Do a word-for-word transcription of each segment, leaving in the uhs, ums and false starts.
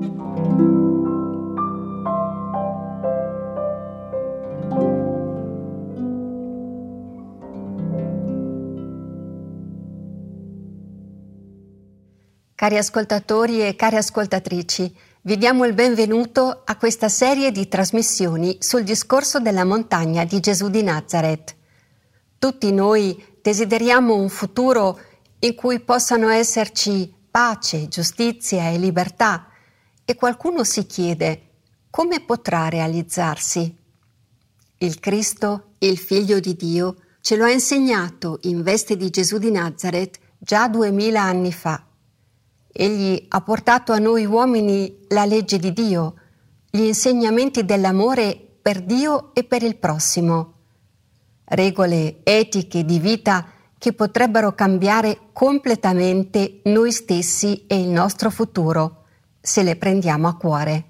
Cari ascoltatori e cari ascoltatrici, vi diamo il benvenuto a questa serie di trasmissioni sul discorso della montagna di Gesù di Nazareth. Tutti noi desideriamo un futuro in cui possano esserci pace, giustizia e libertà, e qualcuno si chiede come potrà realizzarsi. Il Cristo, il Figlio di Dio, ce lo ha insegnato in veste di Gesù di Nazareth già duemila anni fa. Egli ha portato a noi uomini la legge di Dio, gli insegnamenti dell'amore per Dio e per il prossimo, regole etiche di vita che potrebbero cambiare completamente noi stessi e il nostro futuro, se le prendiamo a cuore.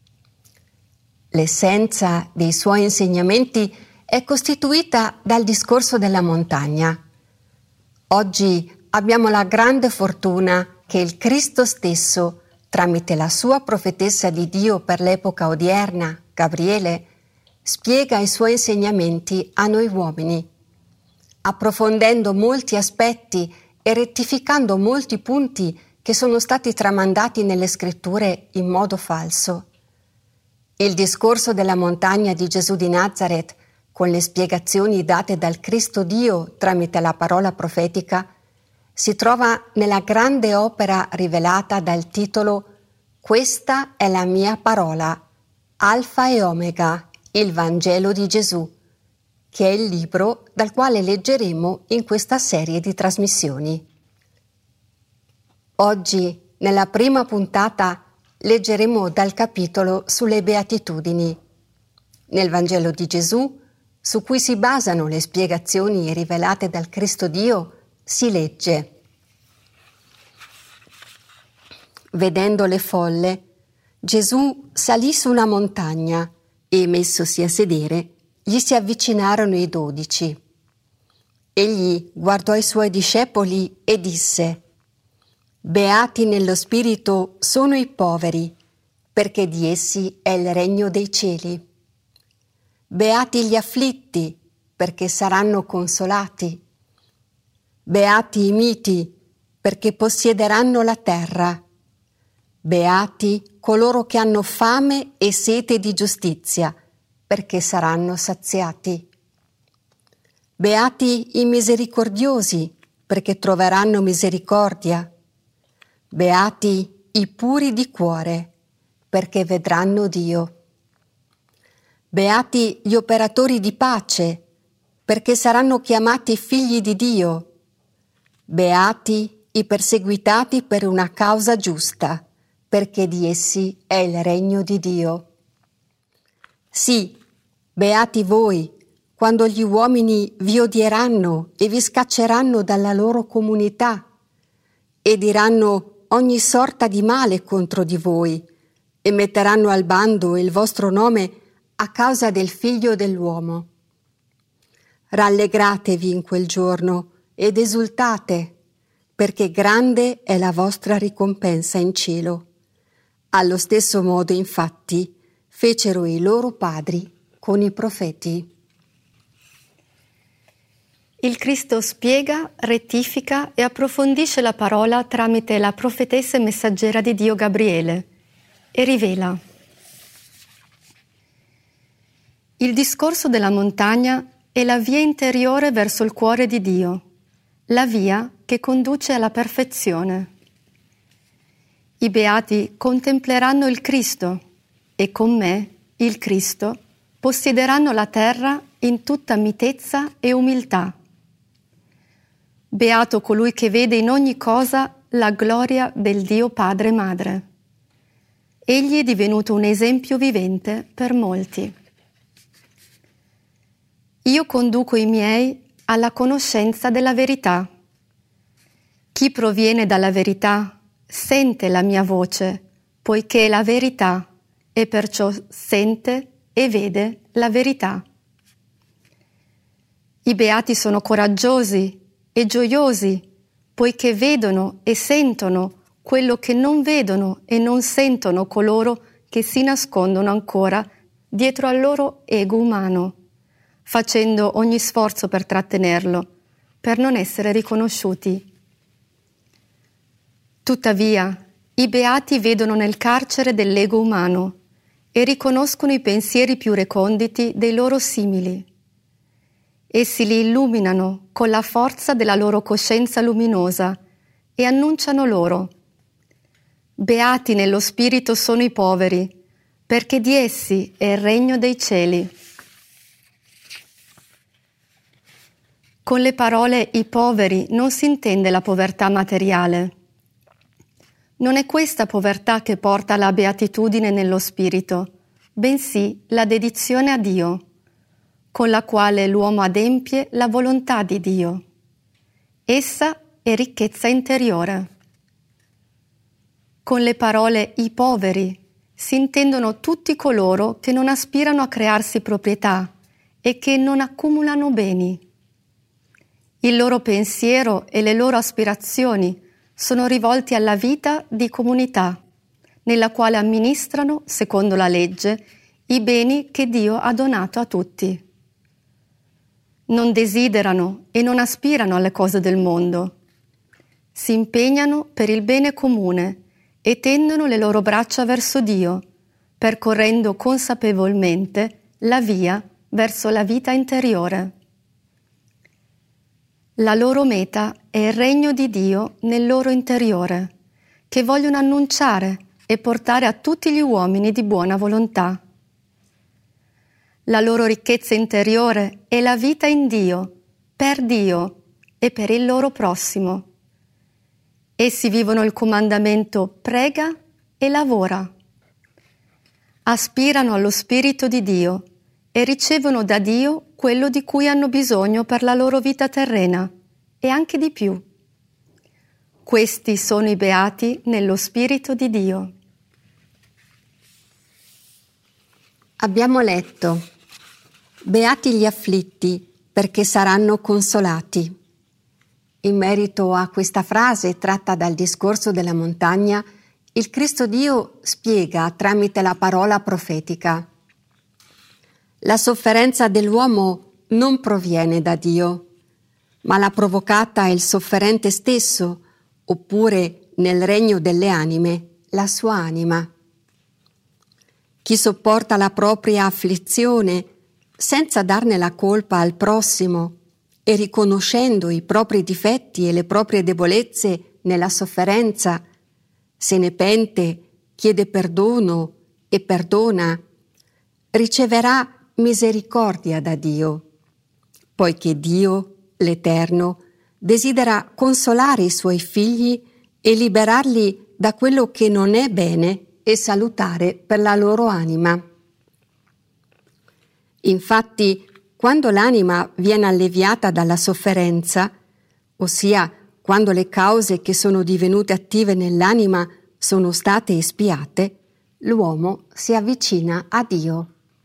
L'essenza dei suoi insegnamenti è costituita dal discorso della montagna. Oggi abbiamo la grande fortuna che il Cristo stesso, tramite la sua profetessa di Dio per l'epoca odierna, Gabriele, spiega i suoi insegnamenti a noi uomini, approfondendo molti aspetti e rettificando molti punti che sono stati tramandati nelle scritture in modo falso. Il discorso della montagna di Gesù di Nazareth, con le spiegazioni date dal Cristo Dio tramite la parola profetica, si trova nella grande opera rivelata dal titolo «Questa è la mia parola, Alfa e Omega, il Vangelo di Gesù», che è il libro dal quale leggeremo in questa serie di trasmissioni. Oggi, nella prima puntata, leggeremo dal capitolo sulle Beatitudini. Nel Vangelo di Gesù, su cui si basano le spiegazioni rivelate dal Cristo Dio, si legge: vedendo le folle, Gesù salì su una montagna e, messosi a sedere, gli si avvicinarono i dodici. Egli guardò i suoi discepoli e disse: beati nello spirito sono i poveri, perché di essi è il regno dei cieli. Beati gli afflitti, perché saranno consolati. Beati i miti, perché possiederanno la terra. Beati coloro che hanno fame e sete di giustizia, perché saranno saziati. Beati i misericordiosi, perché troveranno misericordia. Beati i puri di cuore, perché vedranno Dio. Beati gli operatori di pace, perché saranno chiamati figli di Dio. Beati i perseguitati per una causa giusta, perché di essi è il regno di Dio. Sì, beati voi, quando gli uomini vi odieranno e vi scacceranno dalla loro comunità, e diranno ogni sorta di male contro di voi, e metteranno al bando il vostro nome a causa del Figlio dell'uomo. Rallegratevi in quel giorno ed esultate, perché grande è la vostra ricompensa in cielo. Allo stesso modo, infatti, fecero i loro padri con i profeti. Il Cristo spiega, rettifica e approfondisce la parola tramite la profetessa e messaggera di Dio Gabriele e rivela: il discorso della montagna è la via interiore verso il cuore di Dio, la via che conduce alla perfezione. I beati contempleranno il Cristo e con me, il Cristo, possederanno la terra in tutta mitezza e umiltà. Beato colui che vede in ogni cosa la gloria del Dio Padre e Madre. Egli è divenuto un esempio vivente per molti. Io conduco i miei alla conoscenza della verità. Chi proviene dalla verità sente la mia voce, poiché è la verità, e perciò sente e vede la verità. I beati sono coraggiosi e gioiosi, poiché vedono e sentono quello che non vedono e non sentono coloro che si nascondono ancora dietro al loro ego umano, facendo ogni sforzo per trattenerlo, per non essere riconosciuti. Tuttavia, i beati vedono nel carcere dell'ego umano e riconoscono i pensieri più reconditi dei loro simili. Essi li illuminano con la forza della loro coscienza luminosa e annunciano loro: beati nello spirito sono i poveri, perché di essi è il regno dei cieli. Con le parole i poveri non si intende la povertà materiale. Non è questa povertà che porta alla beatitudine nello spirito, bensì la dedizione a Dio, con la quale l'uomo adempie la volontà di Dio. Essa è ricchezza interiore. Con le parole i poveri si intendono tutti coloro che non aspirano a crearsi proprietà e che non accumulano beni. Il loro pensiero e le loro aspirazioni sono rivolti alla vita di comunità, nella quale amministrano, secondo la legge, i beni che Dio ha donato a tutti. Non desiderano e non aspirano alle cose del mondo. Si impegnano per il bene comune e tendono le loro braccia verso Dio, percorrendo consapevolmente la via verso la vita interiore. La loro meta è il regno di Dio nel loro interiore, che vogliono annunciare e portare a tutti gli uomini di buona volontà. La loro ricchezza interiore è la vita in Dio, per Dio e per il loro prossimo. Essi vivono il comandamento prega e lavora. Aspirano allo Spirito di Dio e ricevono da Dio quello di cui hanno bisogno per la loro vita terrena e anche di più. Questi sono i beati nello Spirito di Dio. Abbiamo letto: beati gli afflitti, perché saranno consolati. In merito a questa frase tratta dal discorso della montagna, il Cristo Dio spiega tramite la parola profetica: la sofferenza dell'uomo non proviene da Dio, ma l'ha provocata il sofferente stesso, oppure nel regno delle anime, la sua anima. Chi sopporta la propria afflizione senza darne la colpa al prossimo e riconoscendo i propri difetti e le proprie debolezze nella sofferenza, se ne pente, chiede perdono e perdona, riceverà misericordia da Dio, poiché Dio, l'Eterno, desidera consolare i suoi figli e liberarli da quello che non è bene e salutare per la loro anima. Infatti, quando l'anima viene alleviata dalla sofferenza, ossia quando le cause che sono divenute attive nell'anima sono state espiate, l'uomo si avvicina a Dio.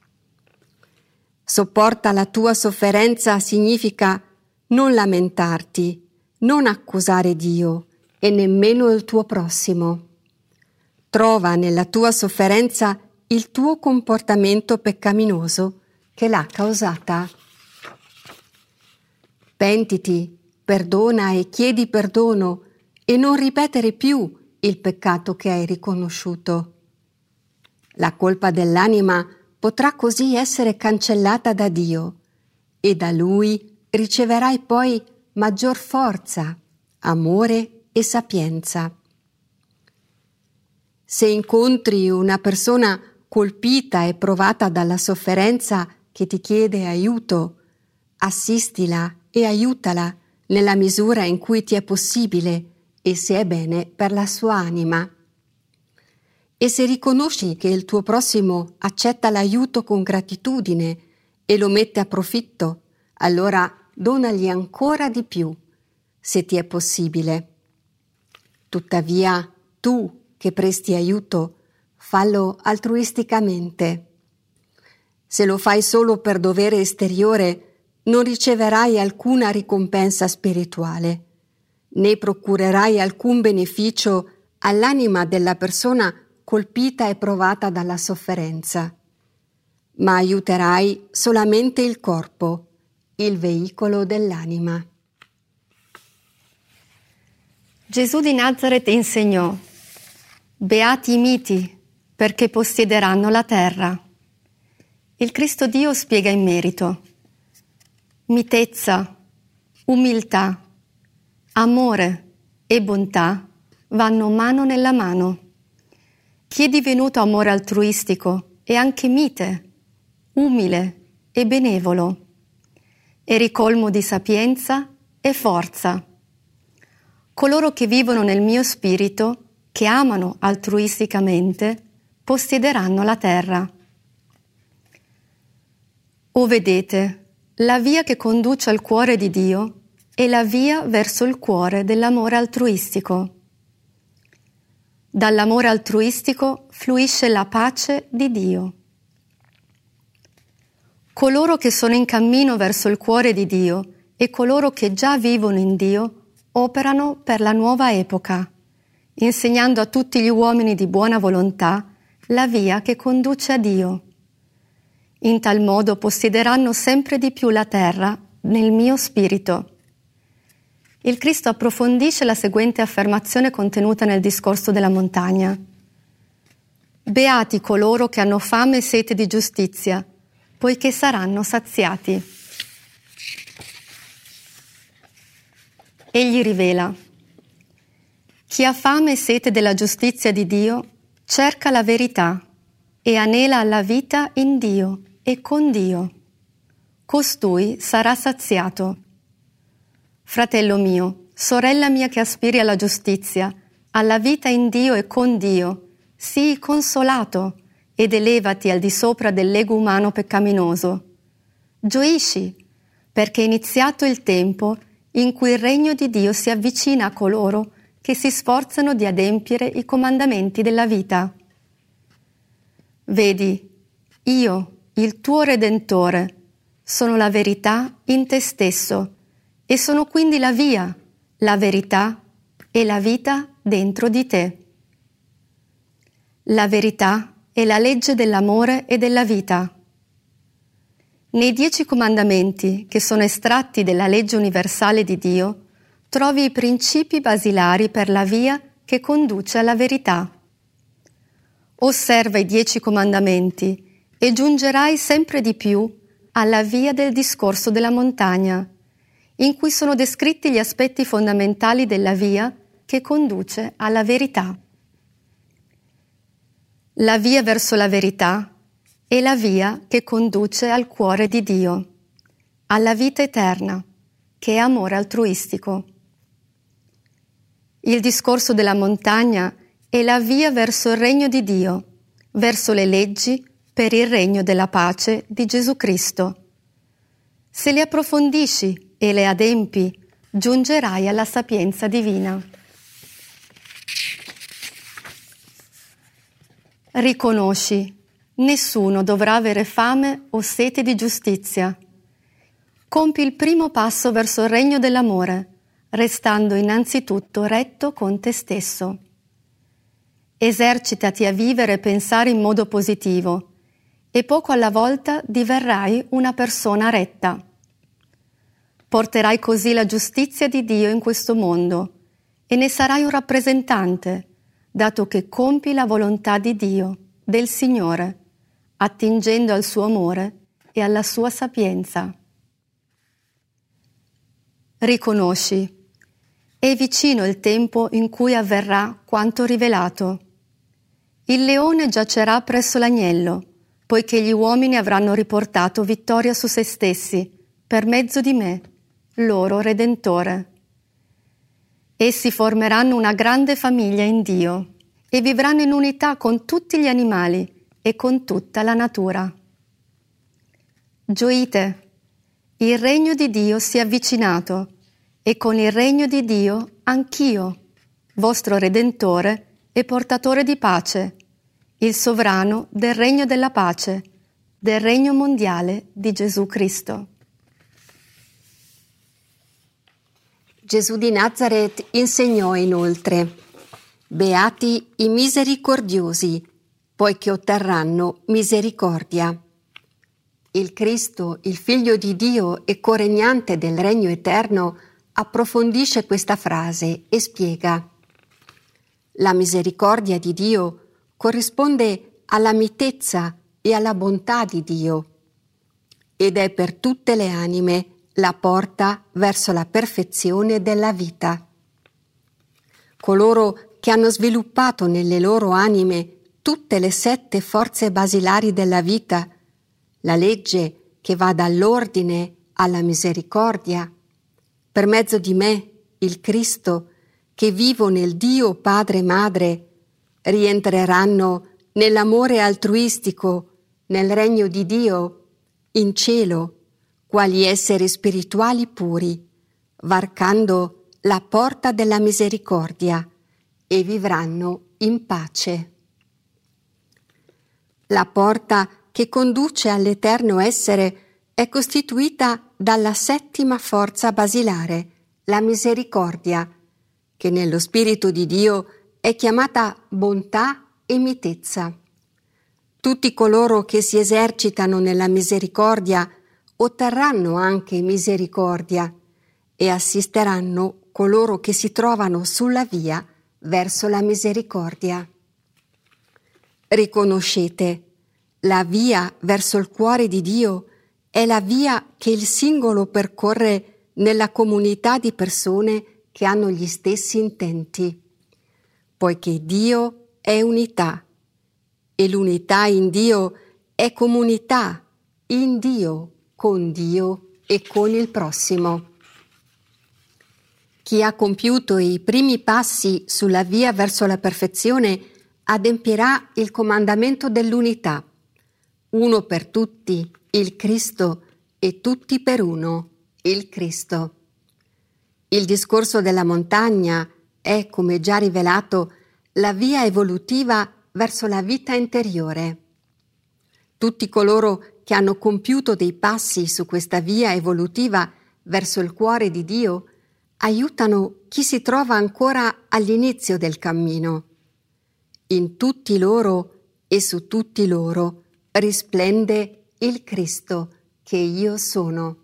Sopporta la tua sofferenza significa non lamentarti, non accusare Dio e nemmeno il tuo prossimo. Trova nella tua sofferenza il tuo comportamento peccaminoso che l'ha causata. Pentiti, perdona e chiedi perdono e non ripetere più il peccato che hai riconosciuto. La colpa dell'anima potrà così essere cancellata da Dio e da Lui riceverai poi maggior forza, amore e sapienza. Se incontri una persona colpita e provata dalla sofferenza che ti chiede aiuto, assistila e aiutala nella misura in cui ti è possibile e se è bene per la sua anima. E se riconosci che il tuo prossimo accetta l'aiuto con gratitudine e lo mette a profitto, allora donagli ancora di più, se ti è possibile. Tuttavia, tu che presti aiuto, fallo altruisticamente. Se lo fai solo per dovere esteriore, non riceverai alcuna ricompensa spirituale, né procurerai alcun beneficio all'anima della persona colpita e provata dalla sofferenza, ma aiuterai solamente il corpo, il veicolo dell'anima. Gesù di Nazaret insegnò: beati i miti, perché possiederanno la terra. Il Cristo Dio spiega in merito: mitezza, umiltà, amore e bontà vanno mano nella mano. Chi è divenuto amore altruistico è anche mite, umile e benevolo, è ricolmo di sapienza e forza. Coloro che vivono nel mio spirito, che amano altruisticamente, possiederanno la terra. O vedete, la via che conduce al cuore di Dio è la via verso il cuore dell'amore altruistico. Dall'amore altruistico fluisce la pace di Dio. Coloro che sono in cammino verso il cuore di Dio e coloro che già vivono in Dio operano per la nuova epoca, insegnando a tutti gli uomini di buona volontà la via che conduce a Dio. In tal modo possiederanno sempre di più la terra nel mio spirito. Il Cristo approfondisce la seguente affermazione contenuta nel discorso della montagna: beati coloro che hanno fame e sete di giustizia, poiché saranno saziati. Egli rivela: chi ha fame e sete della giustizia di Dio cerca la verità e anela alla vita in Dio e con Dio. Costui sarà saziato. Fratello mio, sorella mia che aspiri alla giustizia, alla vita in Dio e con Dio, sii consolato ed elevati al di sopra dell'ego umano peccaminoso. Gioisci, perché è iniziato il tempo in cui il regno di Dio si avvicina a coloro che si sforzano di adempiere i comandamenti della vita. Vedi, io, il tuo Redentore, sono la verità in te stesso e sono quindi la via, la verità e la vita dentro di te. La verità è la legge dell'amore e della vita. Nei dieci comandamenti, che sono estratti della legge universale di Dio, trovi i principi basilari per la via che conduce alla verità. Osserva i dieci comandamenti e giungerai sempre di più alla via del discorso della montagna, in cui sono descritti gli aspetti fondamentali della via che conduce alla verità. La via verso la verità è la via che conduce al cuore di Dio, alla vita eterna, che è amore altruistico. Il discorso della montagna è la via verso il regno di Dio, verso le leggi per il regno della pace di Gesù Cristo. Se le approfondisci e le adempi, giungerai alla sapienza divina. Riconosci, nessuno dovrà avere fame o sete di giustizia. Compi il primo passo verso il regno dell'amore, restando innanzitutto retto con te stesso. Esercitati a vivere e pensare in modo positivo, e poco alla volta diverrai una persona retta. Porterai così la giustizia di Dio in questo mondo e ne sarai un rappresentante, dato che compi la volontà di Dio, del Signore, attingendo al suo amore e alla sua sapienza. Riconosci, è vicino il tempo in cui avverrà quanto rivelato. Il leone giacerà presso l'agnello, poiché gli uomini avranno riportato vittoria su se stessi, per mezzo di me, loro Redentore. Essi formeranno una grande famiglia in Dio e vivranno in unità con tutti gli animali e con tutta la natura. Gioite, il regno di Dio si è avvicinato e con il regno di Dio anch'io, vostro Redentore e portatore di pace, il sovrano del regno della pace, del regno mondiale di Gesù Cristo. Gesù di Nazaret insegnò inoltre: Beati i misericordiosi, poiché otterranno misericordia. Il Cristo, il Figlio di Dio e coregnante del Regno Eterno, approfondisce questa frase e spiega: la misericordia di Dio corrisponde alla mitezza e alla bontà di Dio ed è per tutte le anime la porta verso la perfezione della vita. Coloro che hanno sviluppato nelle loro anime tutte le sette forze basilari della vita, la legge che va dall'ordine alla misericordia, per mezzo di me, il Cristo, che vivo nel Dio Padre e Madre, rientreranno nell'amore altruistico, nel regno di Dio, in cielo, quali esseri spirituali puri, varcando la porta della misericordia e vivranno in pace. La porta che conduce all'eterno essere è costituita dalla settima forza basilare, la misericordia, che nello Spirito di Dio è chiamata bontà e mitezza. Tutti coloro che si esercitano nella misericordia otterranno anche misericordia e assisteranno coloro che si trovano sulla via verso la misericordia. Riconoscete, la via verso il cuore di Dio è la via che il singolo percorre nella comunità di persone che hanno gli stessi intenti, poiché Dio è unità e l'unità in Dio è comunità in Dio, con Dio e con il prossimo. Chi ha compiuto i primi passi sulla via verso la perfezione adempirà il comandamento dell'unità, uno per tutti, il Cristo, e tutti per uno, il Cristo. Il discorso della montagna è, come già rivelato, la via evolutiva verso la vita interiore. Tutti coloro che hanno compiuto dei passi su questa via evolutiva verso il cuore di Dio aiutano chi si trova ancora all'inizio del cammino. In tutti loro e su tutti loro risplende il Cristo che io sono.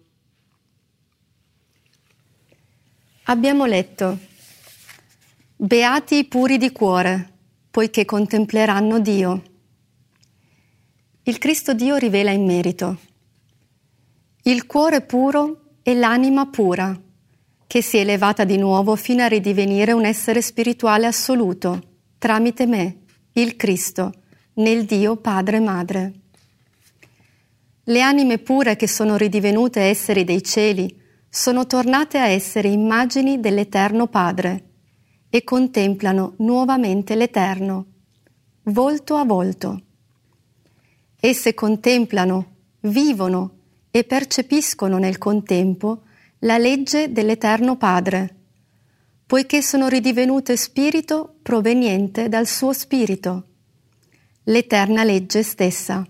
Abbiamo letto: Beati i puri di cuore, poiché contempleranno Dio. Il Cristo Dio rivela in merito: il cuore puro e l'anima pura, che si è elevata di nuovo fino a ridivenire un essere spirituale assoluto, tramite me, il Cristo, nel Dio Padre e Madre. Le anime pure che sono ridivenute esseri dei cieli sono tornate a essere immagini dell'Eterno Padre e contemplano nuovamente l'Eterno, volto a volto. Esse contemplano, vivono e percepiscono nel contempo la legge dell'Eterno Padre, poiché sono ridivenute spirito proveniente dal suo spirito, l'eterna legge stessa.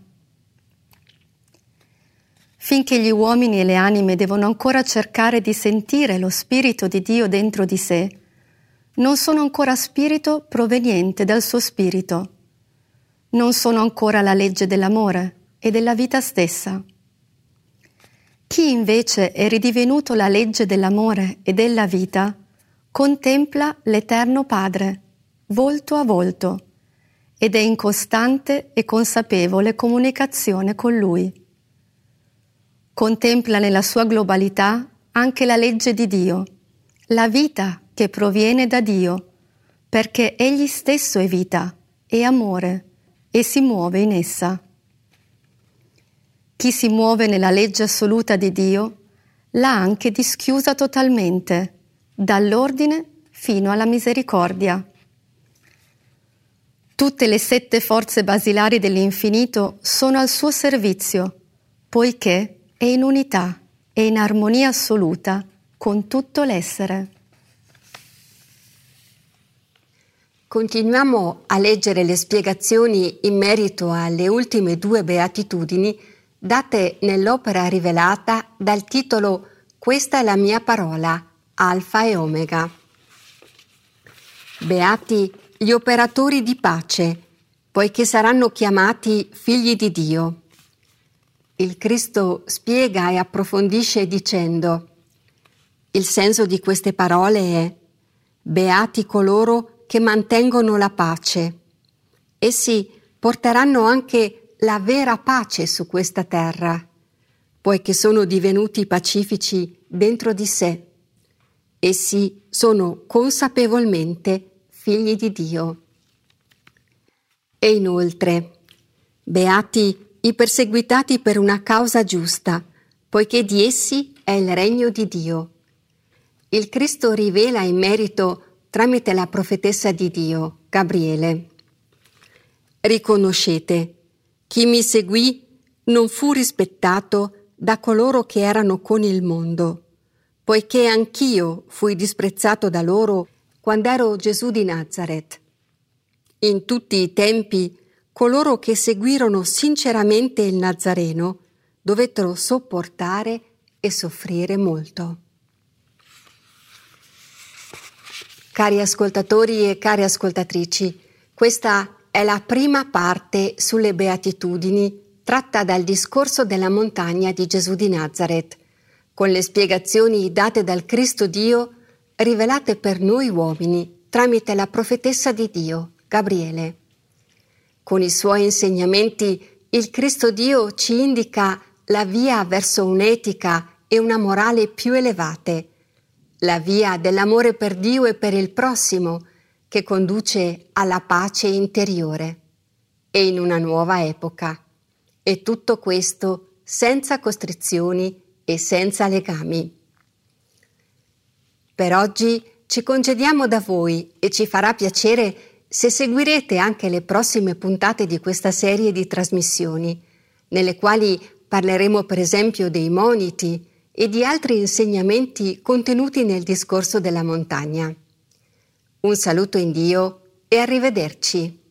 Finché gli uomini e le anime devono ancora cercare di sentire lo Spirito di Dio dentro di sé, non sono ancora spirito proveniente dal suo spirito, non sono ancora la legge dell'amore e della vita stessa. Chi invece è ridivenuto la legge dell'amore e della vita, contempla l'Eterno Padre, volto a volto, ed è in costante e consapevole comunicazione con Lui. Contempla nella sua globalità anche la legge di Dio, la vita che proviene da Dio, perché Egli stesso è vita, è amore e si muove in essa. Chi si muove nella legge assoluta di Dio l'ha anche dischiusa totalmente, dall'ordine fino alla misericordia. Tutte le sette forze basilari dell'infinito sono al suo servizio, poiché è in unità e in armonia assoluta con tutto l'essere. Continuiamo a leggere le spiegazioni in merito alle ultime due beatitudini date nell'opera rivelata dal titolo Questa è la mia parola, Alfa e Omega. Beati gli operatori di pace, poiché saranno chiamati figli di Dio. Il Cristo spiega e approfondisce dicendo: il senso di queste parole è: beati coloro che mantengono la pace. Essi porteranno anche la vera pace su questa terra, poiché sono divenuti pacifici dentro di sé. Essi sono consapevolmente figli di Dio. E inoltre, beati i perseguitati per una causa giusta, poiché di essi è il regno di Dio. Il Cristo rivela in merito tramite la profetessa di Dio, Gabriele: riconoscete, chi mi seguì non fu rispettato da coloro che erano con il mondo, poiché anch'io fui disprezzato da loro quando ero Gesù di Nazaret. In tutti i tempi, coloro che seguirono sinceramente il Nazareno dovettero sopportare e soffrire molto. Cari ascoltatori e care ascoltatrici, questa è la prima parte sulle Beatitudini tratta dal discorso della montagna di Gesù di Nazaret, con le spiegazioni date dal Cristo Dio rivelate per noi uomini tramite la profetessa di Dio, Gabriele. Con i suoi insegnamenti il Cristo Dio ci indica la via verso un'etica e una morale più elevate, la via dell'amore per Dio e per il prossimo, che conduce alla pace interiore e in una nuova epoca. E tutto questo senza costrizioni e senza legami. Per oggi ci congediamo da voi e ci farà piacere se seguirete anche le prossime puntate di questa serie di trasmissioni, nelle quali parleremo per esempio dei moniti e di altri insegnamenti contenuti nel discorso della montagna. Un saluto in Dio e arrivederci.